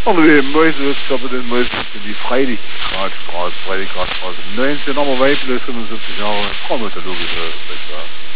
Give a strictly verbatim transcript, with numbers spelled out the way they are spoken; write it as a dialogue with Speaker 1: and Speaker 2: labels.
Speaker 1: Hallo, eben Mäusewirtschaft in Mäusewirtschaft, die Freilichtgradstraße, Freilichtgradstraße. neunzehn, aber weiblich, fünfundsiebzig Jahre, Traumatologische Sektor.